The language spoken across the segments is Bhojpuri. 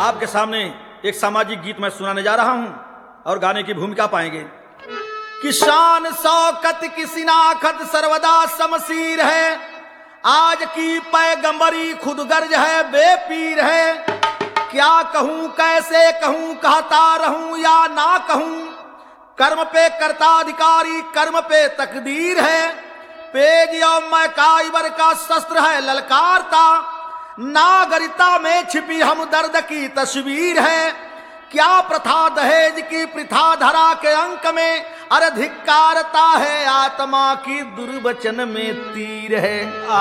आपके सामने एक सामाजिक गीत मैं सुनाने जा रहा हूं और गाने की भूमिका पाएंगे। किसान शौकत की सिनाखत सर्वदा शमशीर है, आज की पैगंबरी खुद गर्ज है बेपीर है। क्या कहूं कैसे कहूं, कहता रहूं या ना कहूं, कर्म पे कर्ताधिकारी कर्म पे तकदीर है। पेज और मैकाइबर का शस्त्र है ललकारता, नागरिकता में छिपी हम दर्द की तस्वीर है। क्या प्रथा दहेज की प्रथा धरा के अंक में, अरे धिक्कारता है आत्मा की दुर्वचन में तीर है।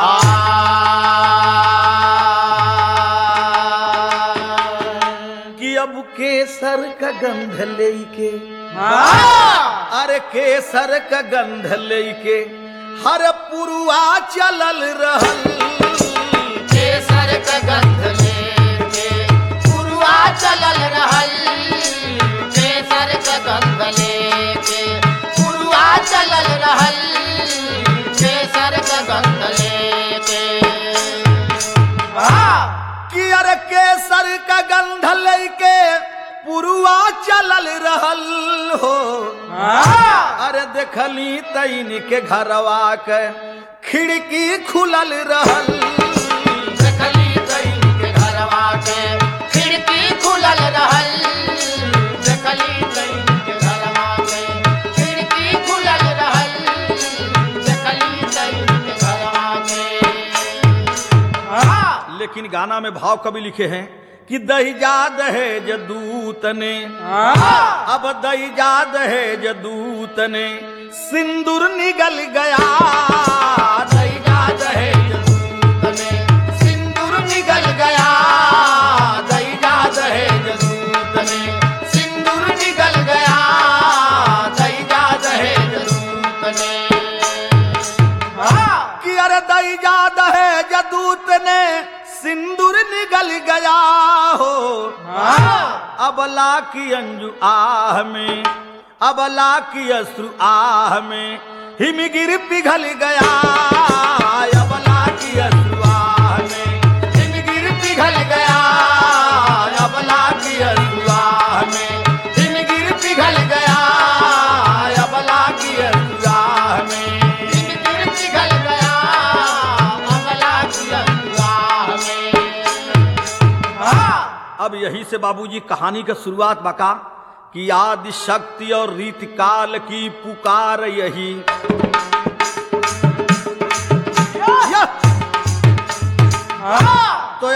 कि अब केसर का गंध लेके, अरे केसर का गंध लेके हर पुरुआ चलल रहल। केसर का गंध लेके पुरुआ चलल रहल, केसर का गंध लेके पुरुआ चलल रहल, केसर का गंध लेके। कि अरे केसर का गंध लेके पुरुआ चलल रहल हो। अरे देखली तैन के घरवा के खिड़की खुलल रहल। देखली तैन के घरवा के खिड़की खुलल रहल, देखली तैन के घरवा के खिड़की खुलल रहल, देखली तैन के घरवा के। लेकिन गाना में भाव कवि लिखे हैं कि दहिजा दहेज दूत ने, अब दहिजा दहेज दूत ने सिंदूर निगल गया। दहिजा दहेज दूत ने सिंदूर निगल गया, दहिजा दहेज दूत ने सिंदूर निगल गया, दहिजा दहेज दूत ने। कि अरे दहिजा दहेज दूत ने सिंदूर निगल गया हो। अबला की अंजू आह में, अबला की अश्रु आह में हिमगिर पिघल गया। अबला की अश्रु आह में हिमगिर पिघल गया, अबला की अश्रु आह में हिमगिर पिघल गया, अबला की अश्रु आह में हिमगिर पिघल गया, अबला की अश्रु आह में। अब यही से बाबूजी कहानी का शुरुआत बका कि आदि शक्ति और रीति काल की पुकार यही। तो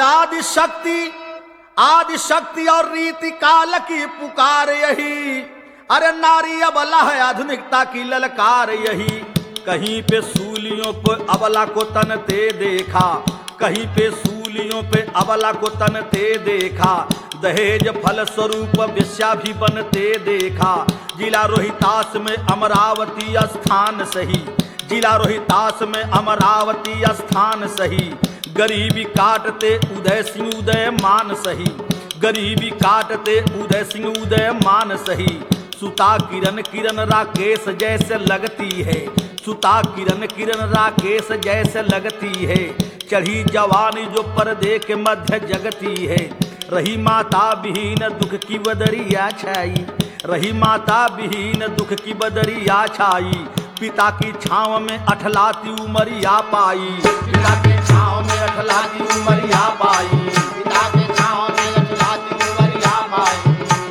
आदि शक्ति और रीति काल की पुकार यही। अरे नारी अबला है आधुनिकता की ललकार यही। कहीं पे सूलियों पे अबला को तनते देखा, कहीं पे सूलियों पे अबला को तनते देखा। दहेज फल स्वरूप वेश्या भी बनते देखा। जिला रोहितास में अमरावती स्थान सही, जिला रोहितास में अमरावती स्थान सही। गरीबी काटते उदय सिंह उदय मान सही, गरीबी काटते उदय सिंह उदय मान सही। सुता किरण किरण राकेश जैसे लगती है, सुता किरण किरण राकेश जैसे लगती है। चढ़ी जवानी जो पर्दे के मध्य जगती है। रही माता विहीन दुख की बदरिया छाई, रही माता विहीन दुख की बदरिया छाई। पिता की छांव में अठलाती उमरिया पाई, पिता की छांव में अठलाती उमरिया पाई, पिता के छांव में अठलाती उमरिया पाई।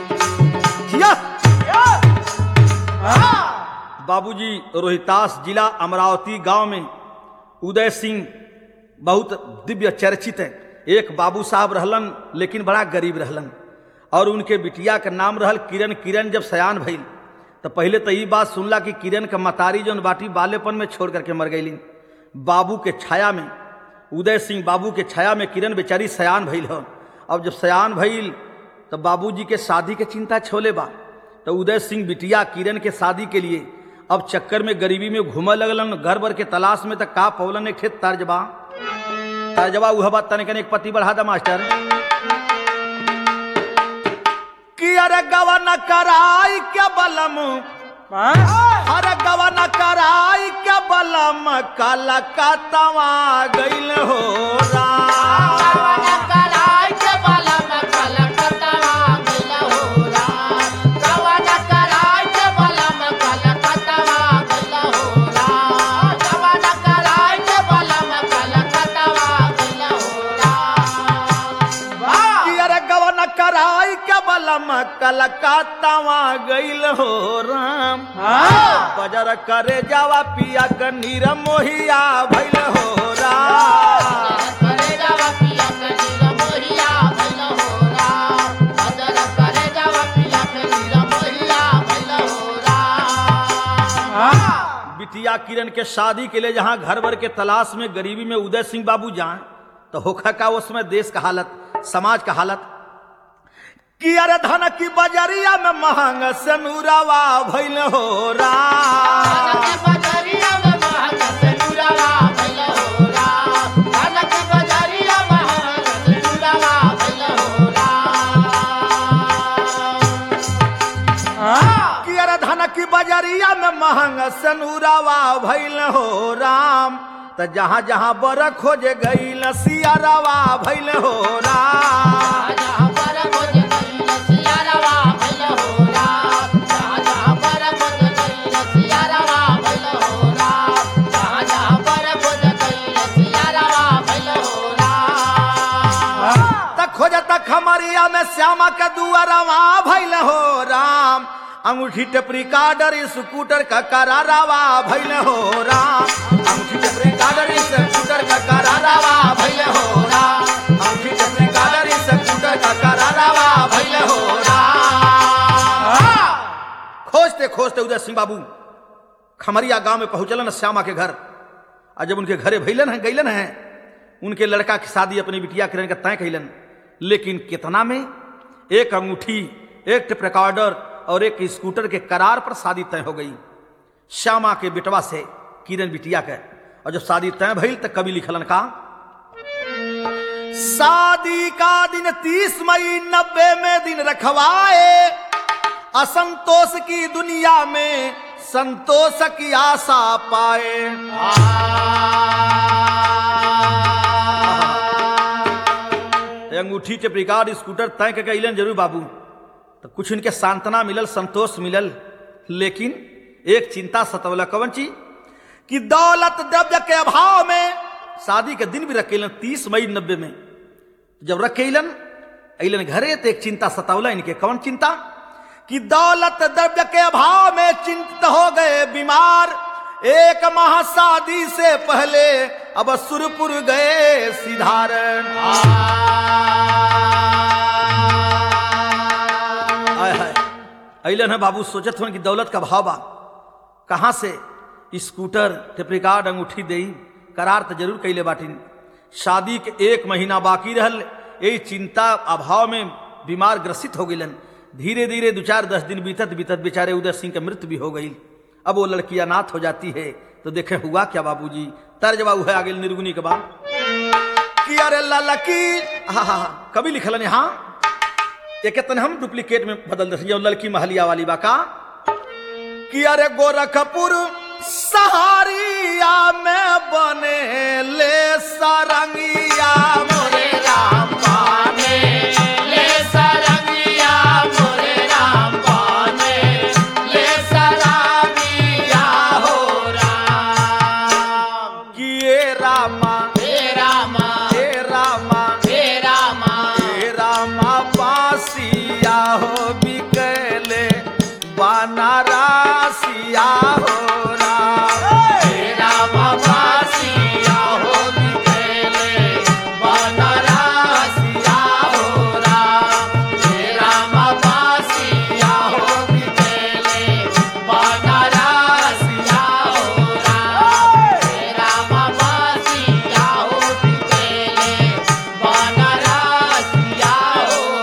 बाबूजी रोहितास जिला अमरावती गांव में उदय सिंह बहुत दिव्य चर्चित है। एक बाबू साहब रहलन लेकिन बड़ा गरीब रहलन, और उनके बिटिया का नाम रहल किरण। किरण जब सयान भइल तो पहले तो ये बात सुनला कि किरण का मतारी जौन बाटी बालेपन में छोड़ करके मर गईली। बाबू के छाया में, उदय सिंह बाबू के छाया में किरण बेचारी सयान भइल हो। अब जब सयान भइल तो बाबूजी के शादी के चिंता छोले बा। तो उदय सिंह बिटिया किरण के शादी के लिए अब चक्कर में गरीबी में घूम लगलन। घर भर के तलाश में तक का पौलन एक थे तर्जबा, तर्जबा वह बात तनिक एक पति बढ़ा दा मास्टर। कि अरे गवन कराई क्या बलम, अरे गवन कराई क्या बलम, कलकत्ता गइल हो गवन कराई क्या बलम, कलकत्ता बलम कलकत्तावा गइल हो राम बजर करे जावा पिया क नीर मोहिया भइल हो राम करे जावा पिया के नीर मोहिया भइल हो राम बजर करे जावा पिया के नीर मोहिया भइल हो राम। बिटिया किरण के शादी के लिए जहां घर भर के तलाश में गरीबी में उदय सिंह बाबू जाए तो होखा का उसमें देश का हालत, समाज का हालत कि अरे धन की बजरिया में महंग सनूरावा भइल हो राम बजरिया में महंग सनूरावा भइल हो राम धन की बजरिया महंग सनूरावा भइल हो राम कि अरे धन की बजरिया में महंग सनूरावा भइल हो राम त जहां जहां बर खोजे गई सियारावा भइल हो राम जहां पर खोज गई सियारावा भइल हो राम जहां पर खोज गई सियारावा भइल हो राम जहां पर खोज गई सियारावा भइल हो राम त खोजत खमरिया में श्यामा के दुआरवा भइल हो राम अंगूठी टपरी काडर स्कूटर का करारावा भइल हो राम अंगूठी टपरी काडर स्कूटर का करारावा भइल हो राम अंगूठी टपरी काडर स्कूटर का करारावा भइल हो राम। खोजते खोजते उदय सिंह बाबू खमरिया गांव में पहुंचलन श्यामा के घर और जब उनके घरे भइलन है गइलन है उनके लड़का की शादी अपनी बिटिया किरण का तय कैलन लेकिन कितना में एक अंगूठी एक टेप रिकॉर्डर और एक स्कूटर के करार पर शादी तय हो गई श्यामा के बेटवा से किरण बिटिया के। और जब शादी तय भइल तो कवि लिखलन का शादी का दिन 30 मई 90 में दिन रखवाए असंतोष की दुनिया में संतोष की आशा पाए। अंगूठी टेप रिकॉर्ड स्कूटर तय के कैलन जरूर बाबू तो कुछ इनके सांत्वना मिलल संतोष मिलल लेकिन एक चिंता सतवला कवन चीज कि दौलत द्रव्य के अभाव में शादी के दिन भी रखेलन 30 मई 90 में जब रखेलन अलन घरे तो एक चिंता सतावला इनके कवन चिंता कि दौलत द्रव्य के अभाव में चिंतित हो गए बीमार एक माह शादी से पहले अब सुरपुर गए सिधारण। अलन है बाबू सोचत हो कि दौलत का भाव बा कहां से स्कूटर टेप रिकॉर्ड अंगूठी दे करार तो जरूर कैले बाटिन शादी के 1 महीना बाकी रहल यही चिंता अभाव में बीमार ग्रसित हो गईलन धीरे धीरे 2-4-10 दिन बीतत बीतत बेचारे उदय सिंह की मृत्यु भी हो गई। अब वो लड़की अनाथ हो जाती है तो देखे हुआ क्या बाबूजी तर्जबा है आगे निर्गुनी के बाद कि अरे लड़की कभी लिखलन यहाँ एक हम डुप्लीकेट में बदल दे लड़की महलिया वाली बाका कि अरे गोरखपुर सहारिया में बने ले सारंगिया मोरे राम बाने ले सारंगिया मोरे राम बाने ले सारंगिया हो राम किए रामा हे रामा हे रामा हे रामा हे रामा बासिया हो बिकले बनारसिया हो राम हे रामा बासिया हो बिकले बनारसिया हो राम हे रामा बासिया हो बिकले बनारसिया हो राम हे रामा बासिया हो बिकले बनारसिया हो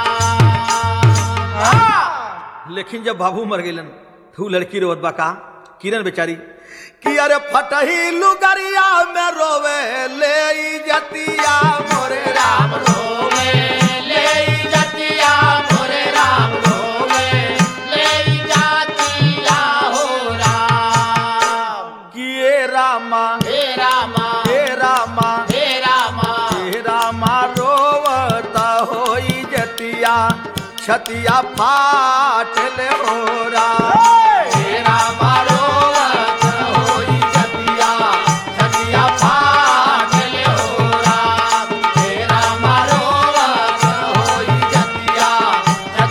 राम। लेकिन जब बाबू मर गए तो लड़की रोत बका किरण बेचारी कि अरे फटही लुगरिया में रोवे ले जतिया मोरे राम रोवे ले जतिया मोरे राम रोवे ले जतिया हो राम किए रामा हे रामा हे रामा हे रामा हे रामा रोवता होई जतिया छतिया फाटल हो राम हे रामा रोवत होई जतिया छतिया फाटल हो राम हे रामा रोवत होई जतिया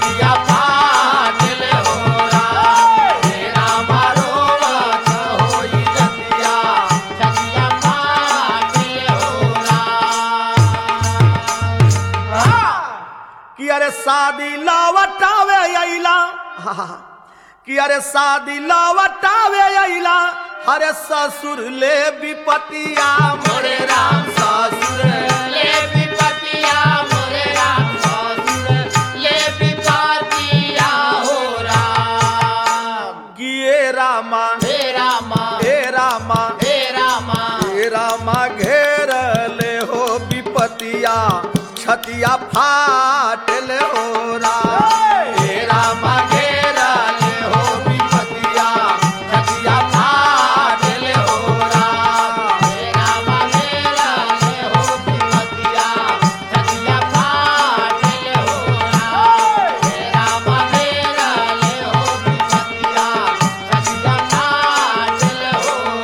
कि अरे शादी लौटावे अइला, कि अरे शादी लौटावे अइला, अरे ससुर ले विपतिया मोरे राम ससुर ले विपतिया मोरे राम ससुर ले विपतिया हो राम। किए रामा हे रामा हे रामा हे रामा हे रामा घेर ले हो विपतिया छतिया फाटल हो राम। हे रामा घेर ले हो विपतिया छतिया फाटल हो राम। हे रामा मेरा ले हो विपतिया छतिया फाटल हो राम। हे रामा मेरा ले हो विपतिया छतिया फाटल हो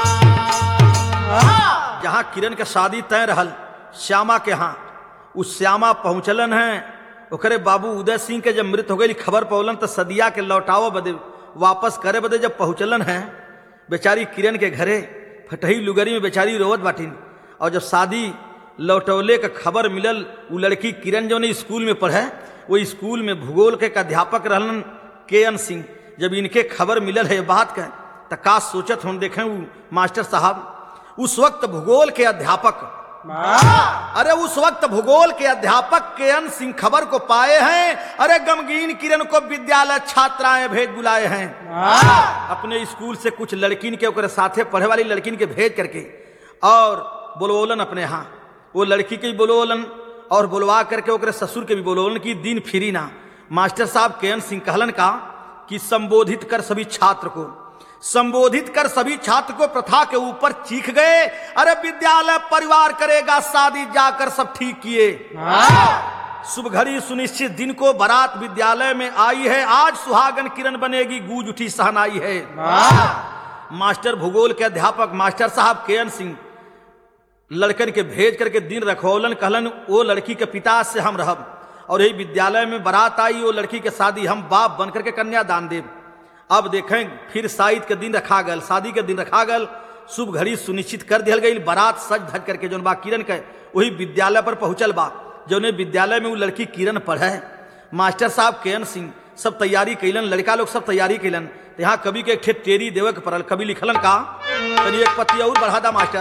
राम। जहाँ किरण के शादी तय रहल श्यामा के यहाँ, उस श्यामा पहुंचलन है। ओकरे बाबू उदय सिंह के जब मृत हो गई खबर पौलन तो सदिया के लौटाव बदे वापस करे बदे जब पहुंचलन है बेचारी किरण के घरे फटही लुगरी में बेचारी रोवत बाटिन। और जब शादी लौटौले का खबर मिलल, वो लड़की किरण जो ने स्कूल में पढ़े, वो स्कूल में भूगोल के अध्यापक रहलन KN सिंह। जब इनके खबर मिलल है बात का तो का सोचत हम देखें वो मास्टर साहब उस वक्त भूगोल के अध्यापक, अरे उस वक्त भूगोल के अध्यापक KN सिंह खबर को पाए हैं। अरे गमगीन किरण को विद्यालय छात्राएं भेज बुलाए हैं अपने स्कूल से कुछ लड़किन के ओकरे साथे पढ़े वाली लड़किन के भेज करके और बोलवोलन अपने यहाँ। वो लड़की के भी बोलवोलन और बुलवा करके ओकरे ससुर के भी बोलवोलन कि दिन फिरी ना। मास्टर साहब KN सिंह कहलन का कि संबोधित कर सभी छात्र को, संबोधित कर सभी छात्र को प्रथा के ऊपर चीख गए। अरे विद्यालय परिवार करेगा शादी जाकर सब ठीक किए। शुभ घड़ी सुनिश्चित दिन को बारात विद्यालय में आई है, आज सुहागन किरण बनेगी गूंज उठी सहनाई है। मास्टर भूगोल के अध्यापक मास्टर साहब KN सिंह लड़कन के भेज करके दिन रखौलन, कहलन वो लड़की के पिता से हम रहब और यही विद्यालय में बारात आई, वो लड़की के शादी हम बाप बन करके कन्यादान देव। अब देखें फिर शादी के दिन रखा गल, शादी के दिन रखा गल, शुभ घड़ी सुनिश्चित कर दिया गई। बारात सज धज करके जो बा किरण के वही विद्यालय पर पहुंचल बा। जो विद्यालय में वो लड़की किरण पढ़े, मास्टर साहब KN सिंह सब तैयारी कैलन, लड़का लोग सब तैयारी कैलन। तो यहाँ कवि के एक ठे टेरी देवे के पड़ल, कवि लिखलन का तनी एक पत्ती और बढ़ा दा मास्टर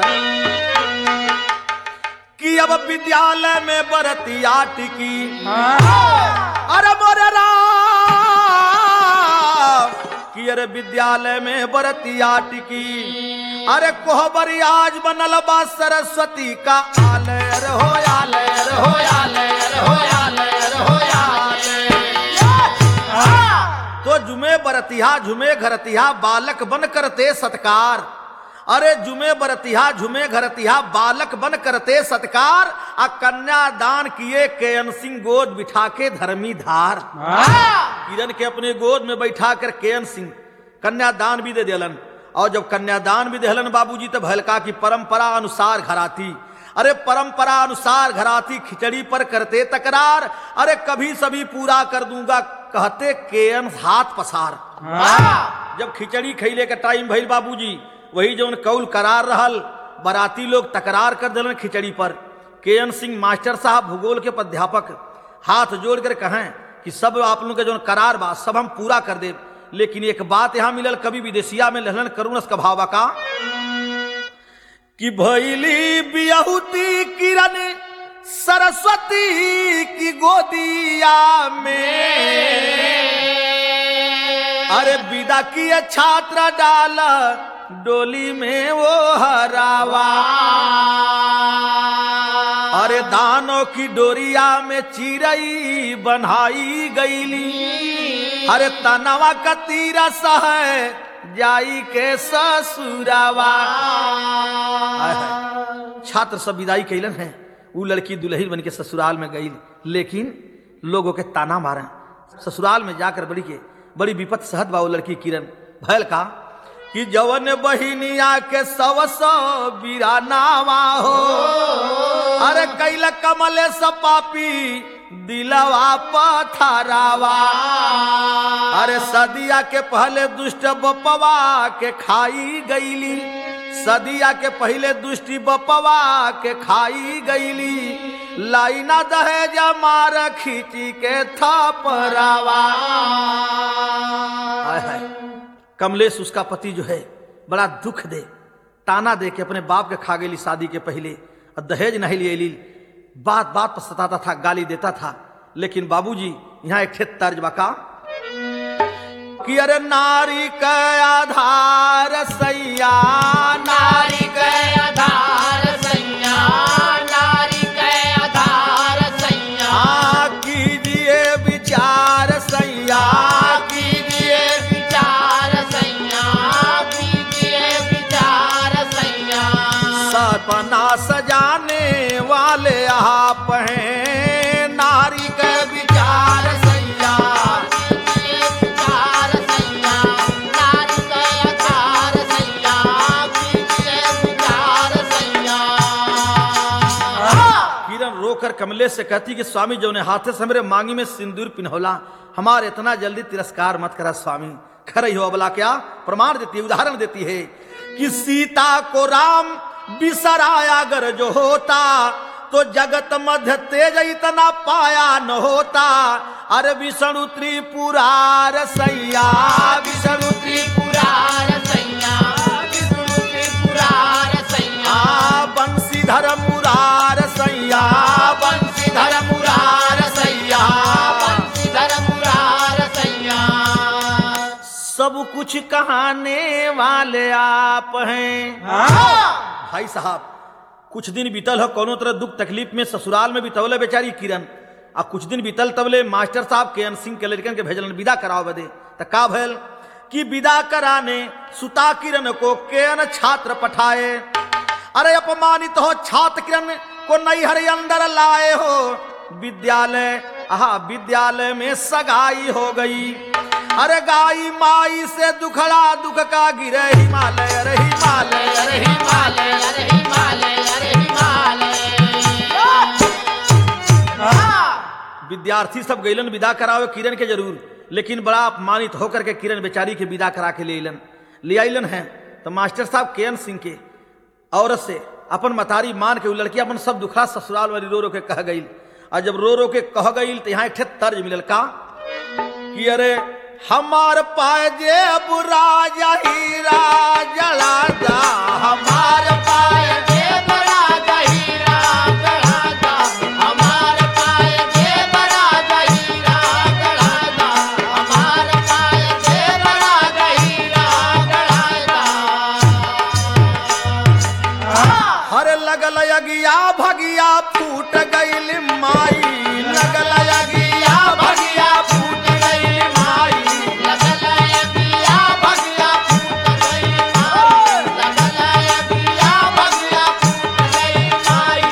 कि अब विद्यालय में बरतिया टिकी, अरे मोरे राम कि अरे विद्यालय में बरतिया टिकी, अरे कोहबर आज बनल बा सरस्वती का आलय। अरे हो आलय, अरे हो आलय, अरे हो आलय, अरे हो आलय। तो जुमे बरतिहा झुमे घरतिहा बालक बन करते सत्कार। अरे जुमे बरतिहा झुमे घरतिहा बालक बन करते सत्कार। आ कन्यादान किए KN सिंह गोद बिठा के धर्मी धार। किरण के अपने गोद में बैठा कर KN सिंह कन्यादान भी दे दिलन। और जब कन्यादान भी देहलन बाबूजी तो भलका की परंपरा अनुसार घराती, अरे परंपरा अनुसार घराती खिचड़ी पर करते तकरार। अरे कभी सभी पूरा कर दूंगा कहते KN हाथ पसार। जब खिचड़ी खैले का टाइम भइल बाबूजी, वही जो कौल करार रहल, बाराती लोग तकरार कर दिलन खिचड़ी पर। KN सिंह मास्टर साहब भूगोल के अध्यापक हाथ जोड़ कर कहें कि सब आप लोगों के जो करार बा सब हम पूरा कर दे, लेकिन एक बात यहां मिलल कवि विदेशिया में लहलन करुणस का भावा का कि भैली बियहुती किरण सरस्वती की गोदिया में, अरे विदा किए छात्र डाल डोली में वो हरावा। अरे दानों की डोरिया में चिरई बनाई गईली, अरे तनवा का तीरा सह जाई के ससुरावा। छात्र सब विदाई कैलन है, वो लड़की दुल्हन बन के ससुराल में गई, लेकिन लोगों के ताना मारे। ससुराल में जाकर बड़ी विपत सहत बा वो लड़की किरण। भैल का कि जवन बहिनिया के सव बिरानावा हो, अरे कैल कमले सपापी दिलवा पथरावा। अरे सदिया के पहले दुष्ट बपवा के खाई गईली, सदिया के पहले दुष्टि बपवा के खाई गईली, लाइना दहेज मार खींची के थपरावा। हाय हाय, कमलेश उसका पति जो है बड़ा दुख दे, ताना दे के अपने बाप के खा गई शादी के पहले, और दहेज नहीं ले ली। बात बात पर सताता था, गाली देता था। लेकिन बाबूजी यहाँ एक ठेठ तर्ज बका कि अरे नारी का आधार सैया, नारी के आधार सैया, नारी के आधार सैया, कीजिए विचार सैया, कीजिए विचार सैया, कीजिए विचार सैया। सपना सजाने वाले आप हैं, नारी के विचार सैया, कीजिए विचार सैया, नारी के आधार सैया, कीजिए विचार सैया। किरण रोकर कमलेश से कहती कि स्वामी जो ने हाथे से मेरे मांगी में सिंदूर पिन्होला, हमारे इतना जल्दी तिरस्कार मत करा स्वामी। खरई हो अबला क्या प्रमाण देती है, उदाहरण देती है कि सीता को राम बिसराया अगर जो होता, तो जगत मध्य तेज इतना पाया न होता। अरे विष्णु त्रिपुरार सैया, विष्णु त्रिपुरार सैया, विष्णु त्रिपुरार सैया, बंशीधर मुरार सैया, बंशीधर मुरार सैया, बंशीधर मुरार सैया। सब कुछ कहाने वाले आप हैं। भाई साहब, कुछ दिन बीतल हो कोनो तरह दुख तकलीफ में ससुराल में बितौले बेचारी किरण, आ कुछ दिन बीतल तबले मास्टर साहब केएन सिंह के लड़कन के भेजलन विदा कराओ बदे। त का भयल कि विदा कराने सुता किरण को केएन छात्र पठाए। अरे अपमानित हो छात्र किरण को नैहर अंदर लाए हो, विद्यालय विद्यालय में सगाई हो गई। अरे गाई माई से दुखड़ा दुख का गिरे हिमालय, अरे हिमालय, अरे हिमालय, अरे हिमालय, अरे हिमालय। विद्यार्थी सब गईलन विदा करावे किरण के जरूर, लेकिन बड़ा अपमानित होकर के किरण बेचारी के विदा करा के ले आइलन है। तो मास्टर साहब केएन सिंह के औरत से अपन मतारी मान के वो लड़की अपन सब दुखड़ा ससुराल वाली रो रो के कह गई। और जब रो रो के कह गई तो यहाँ एक तर्ज मिलल का कि अरे हमार पाए जे बुरा हीरा जला जा, हमार पाए जे बड़ा हीरा जला जा, हमार पाए जे बड़ा हीरा जला जा, हमार पाए जे बड़ा हीरा जला जा। हर लगल अगिया भगिया फूट गईल माई, लगल अगिया भगिया फूट गईल माई, लगल अगिया भगिया फूट गई माई, लगल अगिया भगिया फूट गई माई।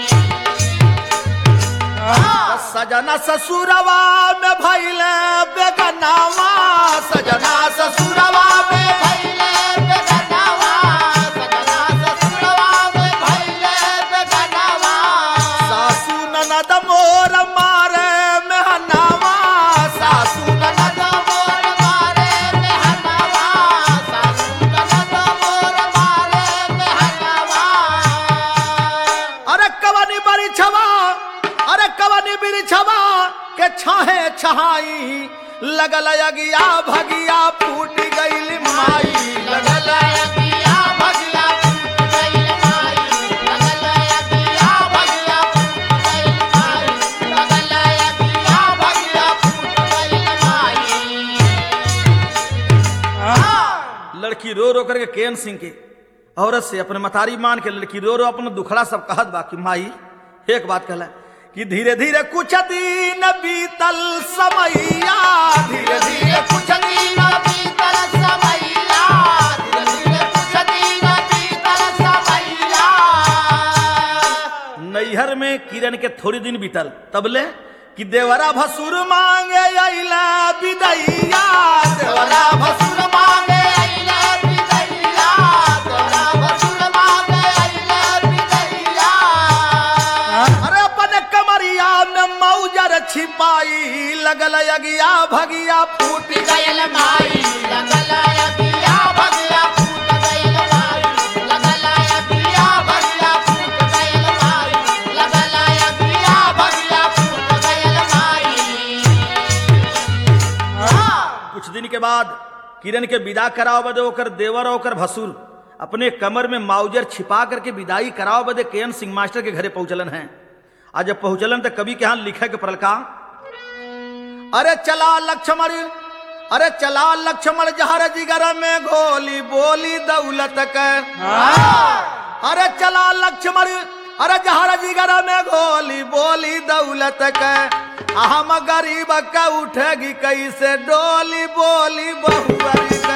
सजना ससुरवा में भइल बेगनावा, सजना ससुरवा में भइले बेगनावा, सजना ससुरवा में भइले बेगनावा। सासू ननद मोर मारे मेहनावा, सासू ननद मोर मारे मेहनावा, सासू ननद मोर मारे मेहनावा। अरे कवनी बरी छवा, अरे कवनी बिरी छवा के छाहे छहाई, लगल अगिया भगिया फूट गईल माई, लगल अगिया भगिया फूट गई माई, लगल अगिया भगिया फूट गई माई, लगल अगिया भगिया फूट गई माई। लड़की रो रो करके केएन सिंह के औरत से अपने मतारी मान के लड़की रो रो अपना दुखड़ा सब कहत बा कि माई एक बात कहला कि धीरे धीरे कुछ दिन बीतल समैया, धीरे धीरे कुछ दिन बीतल समैया, धीरे धीरे कुछ दिन बीतल समैया। नैहर में किरण के थोड़ी दिन बीतल तबले कि देवरा भसुर मांगे अइला विदैया, देवरा भसुर मांगे अइला विदैया, देवरा भसुर मांगे अइला विदैया। अरे अपन कमरिया में मौजर छिपाई, लगल अगिया भगिया फूट गयल माई, लगल अगिया भगिया फूट गयल माई, के बाद किरण के विदा कराओ बदे ओकर देवर ओकर भसुर अपने कमर में माउजर छिपा करके विदाई कराओ बदे केएन सिंह मास्टर के घरे पहुंचलन है। आज जब पहुंचलन तो कवि के यहां लिखे के पड़ल का, अरे चला लक्ष्मण जहर जिगर में गोली बोली दौलत के। अरे चला लक्ष्मण अरे जहर जिगर में गोली बोली दौलत के। हम गरीब का उठेगी कैसे डोली बोली बहुअरी के।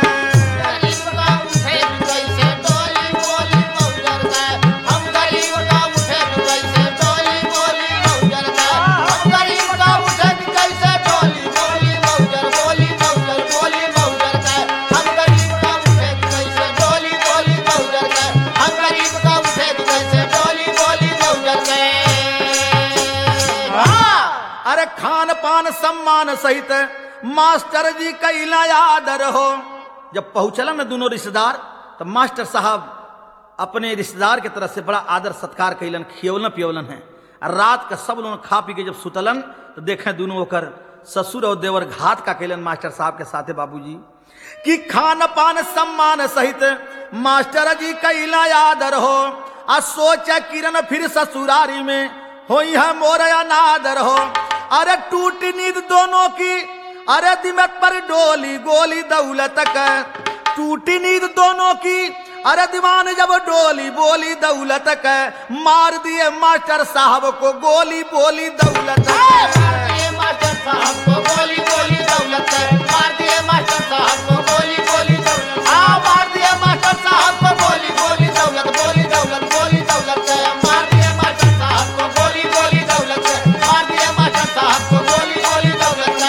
खान पान सम्मान सहित मास्टर जी कैला आदर हो। जब पहुंचलन न दोनों रिश्तेदार तो मास्टर साहब अपने रिश्तेदार के तरफ से बड़ा आदर सत्कार कैलन, खियवलन पियवलन है। रात का सब लोग खा पी के जब सुतलन तो देखें दोनों होकर ससुर और देवर घात का कैलन मास्टर साहब के साथे बाबूजी कि खान पान सम्मान सहित मास्टर जी कैला आदर हो। आ सोचा किरण फिर ससुरारी में होई है मोर अनादर हो। अरे टूटी नींद दोनों की अरे दिमत पर डोली गोली दौलत का। टूटी नींद दोनों की अरे दीवान जब डोली बोली दौलत का। मार दिए मास्टर साहब को गोली बोली दौलत का। मास्टर साहब को गोली बोली दौलत का। मार दिए मास्टर साहब को गोली बोली दौलत। हाँ मार दिए मास्टर साहब को गोली बोली दौलत बोली दौलत बोली दौलत का। मार दिए मास्टर साहब को गोली बोली दौलत का। मार दिए मास्टर साहब को गोली बोली दौलत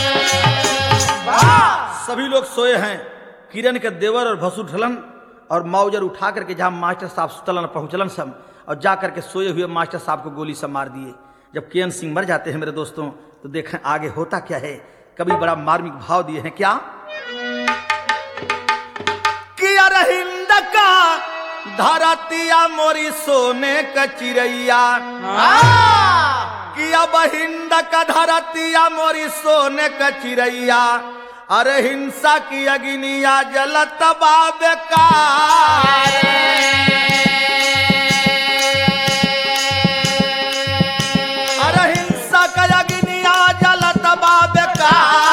का। सभी लोग सोए हैं। किरण के देवर और भसुर ढलन और माउजर उठा करके जहां मास्टर साहब सुतलन पहुंचलन सब और जा करके सोए हुए मास्टर साहब को गोली से मार दिए। जब केएन सिंह मर जाते हैं मेरे दोस्तों तो देखें आगे होता क्या है। कभी बड़ा मार्मिक भाव दिए हैं क्या कि अरे हिंद का धरतिया मोरी सोने का चिड़ैया। कि अब हिंद का धरतिया मोरी सोने का चिड़ैया। अरे हिंसा की अग्निया जलत बाबे का। अरे हिंसा का अग्निया जलत बाबे का।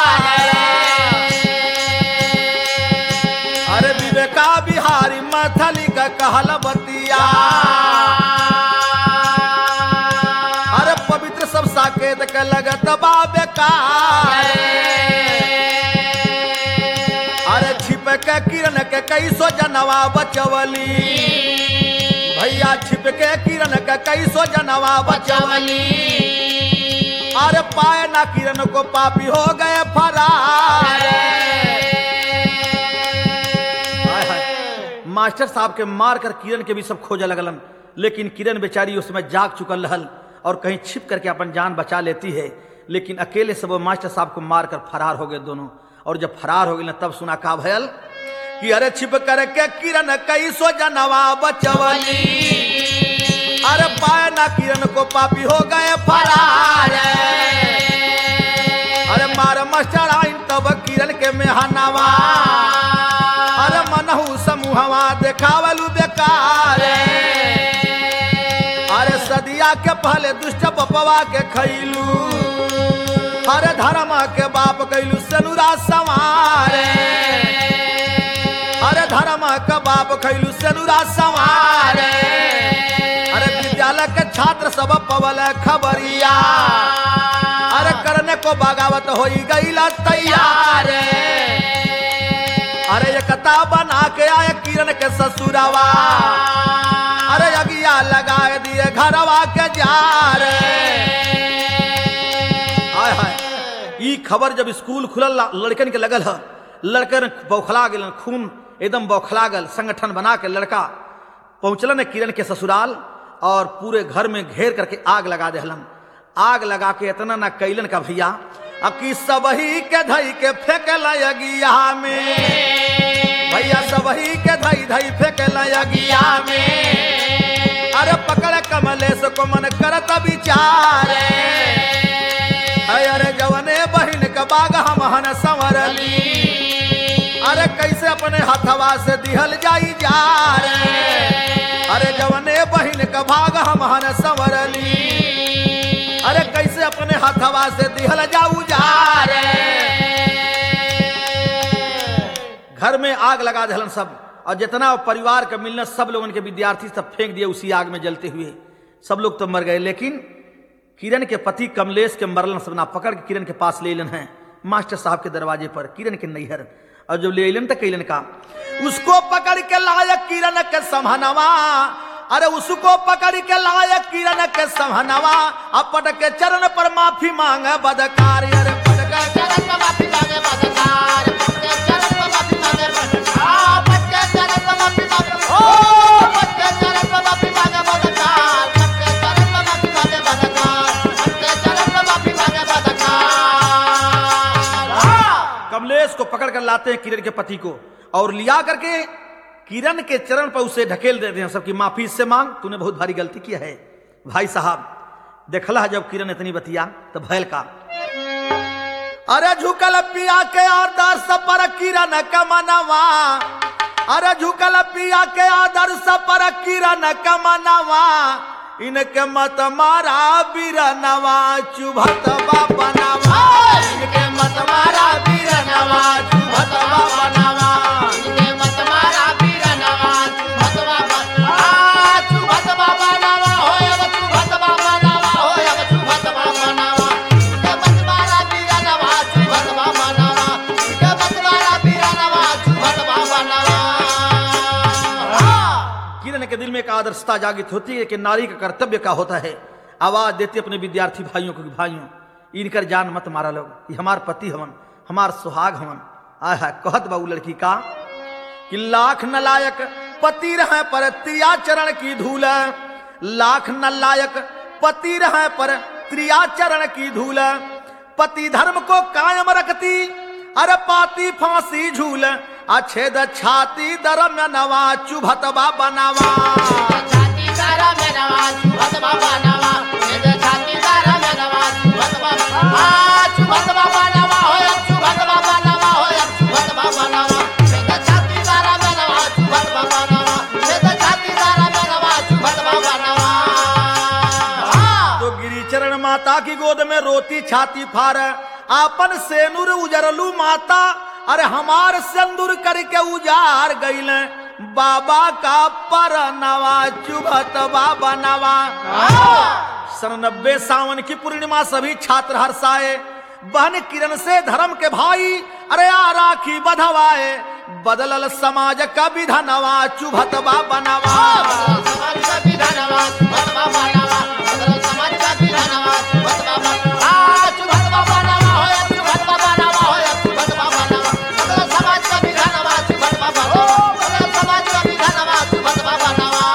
अरे विवेका बिहारी मैथिली का कहल बतिया। अरे पवित्र सब साकेत के लगत बाबे का। के किरण के कई सो जनवा बचवली। भैया छिप के किरण के कई सो जनवा बचवली। अरे पाए ना किरण को पापी हो गए फरार। मास्टर साहब के मार कर किरण के भी सब खोज लगलन, लेकिन किरण बेचारी उसमें जाग चुकल रहल और कहीं छिप करके अपन जान बचा लेती है। लेकिन अकेले सब मास्टर साहब को मार कर फरार हो गए दोनों। और जब फरार हो गए ना तब सुना का भयल कि अरे छिप करके किरण कई सो जनवा बचवली। अरे पाए ना किरण को पापी हो गए फरार। अरे मार मास्टर आइन तब किरण के मेहनवा। अरे मनहू समूहवा देखावलू बेकार। अरे सदिया के पहले दुष्ट बपवा के खैलू। हर धर्म के बाप कैलू सनुरा सवार। अरे धर्म के बाप खैलू सनुरा सवार। अरे विद्यालय के छात्र सब पवल खबरिया। अरे करने को बगावत हो गईला तैयार। अरे एकता बना के आए किरण के ससुरवा। अरे अगिया लगाए दिए घरवा के जार। ई खबर जब स्कूल खुलल लड़कन के लगल है, लड़कन बौखला गए, खून एकदम बौखला गल। संगठन बना के लड़का पहुंचलन किरण के ससुराल और पूरे घर में घेर करके आग लगा देहलन। आग लगा के इतना ना कैलन का भैया अकी सबही के धई के फेंकल अगिया में। भैया सबही के धई धई फेंकल अगिया में। अरे पकड़ कमलेश को मन करत विचार। अरे जवने बहिन का बाग हम हन संवरली। अरे कैसे अपने हथवा से दिहल जाई जा रे, अरे जवने बहिन का भाग हमहन संवरली, अरे कैसे अपने हथवा से दिहल जाऊ जा रे। घर में आग लगा दहलन सब, और जितना परिवार का मिलना सब लोगों के विद्यार्थी सब फेंक दिए उसी आग में जलते हुए, सब लोग तो मर गए। लेकिन किरण के पति कमलेश के मरलन सब ना पकड़ के किरण के पास ले लन है मास्टर साहब के दरवाजे पर, किरण के नैहर। और जब ले लन तो कैलन का उसको पकड़ के लायक किरण के समहनवा, अरे उसको पकड़ के लायक किरण के समहनवा, अपट के चरण पर माफी मांगे बदकार, अरे पट के चरण पर माफी मांगे बदकार, पट के चरण पर माफी मांगे बदकार, पट के चरण पर माफी मांगे, ओ पट के चरण पर माफी मांगे बदकार, पट के चरण पर माफी मांगे बदकार, पट के चरण पर माफी मांगे बदकार। कमलेश को पकड़ कर लाते हैं किरण के पति को, और लिया करके किरण के चरण पर उसे ढकेल देते हैं सबकी माफी से मांग, तूने बहुत भारी गलती किया है। भाई साहब देखला जब किरण इतनी बतिया तो भैल का, अरे झुकल पिया के आदर्श पर किरण कमनवा, अरे झुकल पिया के आदर्श पर किरण कमनवा, इनके मत मारा बीरनवा चुभत बाबनवा, इनके मत मारा बीरनवा चुभत बाबनवा, इनके मत मारा बीरनवा चुभत बाबनवा, चुभत बाबनवा होय अब चुभत बाबनवा, होय अब चुभत बाबनवा, इनके मत मारा बीरनवा चुभत बाबनवा, इनके मत मारा बीरनवा चुभत बाबनवा। किरण के दिल में एक आदर्शता जागृत होती है कि नारी का कर्तव्य का होता है। आवाज देती अपने विद्यार्थी भाइयों को, भाइयों इनकर जान मत मारा लोग, ये हमार पति हवन, हमार सुहाग हवन। आह कहत बाबू लड़की का कि लाख न लायक पति रहे पर त्रिया चरण की धूल, लाख न लायक पति रहे पर त्रिया चरण की धूल, पति धर्म को कायम रखती अरे पाती फांसी झूल, अछेद छाती दरम नवा चुभत बाबनवा, छाती दरम नवा चुभत बाबनवा, छेद छाती दरम नवा चुभत बाबनवा, चुभत बाबनवा होय चुभत बाबनवा, होय चुभत बाबनवा, छेद छाती दरम नवा चुभत बाबनवा, छेद छाती दरम नवा चुभत बाबनवा। तो गिरिचरण माता की गोद में रोती छाती फार, आपन सेनुर उजरलू माता, अरे हमार सिंदूर करके उजार गईल, बाबा का परनवा चुभत बाबनवा। 97 सावन की पूर्णिमा सभी छात्र हर्षाए, बहन किरण से धर्म के भाई अरे आ राखी बधवाए, बदलल समाज का विधनवा चुभत बाबनवा, समाज का विधनवा चुभत बाबनवा, बदलल समाज का विधनवा चुभत बाबनवा, चुभत बाबनवा होय चुभत बाबनवा, होय चुभत बाबनवा, बदलल समाज का विधनवा चुभत बाबनवा, बदलल समाज का विधनवा चुभत बाबनवा।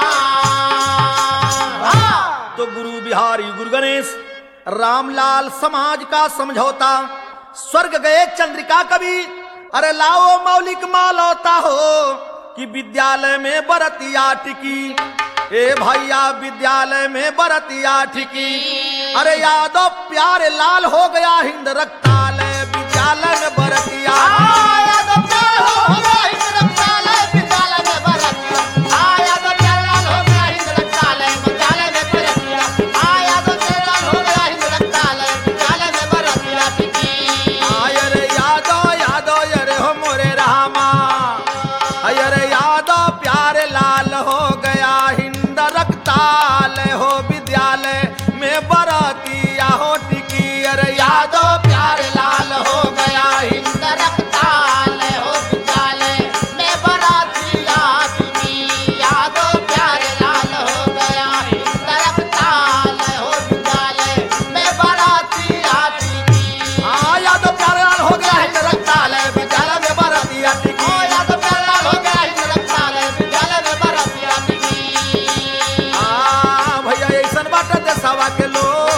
तो गुरु बिहारी गुरु गणेश रामलाल समाज का समझौता, स्वर्ग गए चंद्रिका कवि अरे लाओ मौलिक मालौता हो, कि विद्यालय में बरतिया टिकी, ए भैया विद्यालय में बरतिया टिकी, अरे यादव प्यारे लाल हो गया हिंद रक्तालय विद्यालय में बरतिया, यादव प्यारे हो गया हिंद रक्तालय विद्यालय में बरतिया, यादव प्यारे लाल हो गया हिंद रक्तालय विद्यालय में बरतिया, यादव प्यारे लाल हो गया हिंद रक्तालय विद्यालय में बरतिया टिकी, अरे यादव यादव अरे हो मोरे रामा, अरे यादव प्यारे लाल हो गया हिंद रक्तालय हो विद्यालय में बरतिया हो टिकी, अरे यादव प्यारे लाल हो गया हिंद रक्तालय हो विद्यालय में बरतिया टिकी, यादव प्यारे लाल हो गया हिंद रक्तालय हो विद्यालय में बरतिया टिकी, यादव प्यारे लाल हो गया हिंद रक्तालय विद्यालय में बरतिया टिकी, यादव प्यारे लाल हो गया हिंद रक्तालय विद्यालय में बरतिया टिकी। भैया ऐसन बात देशवा के लोग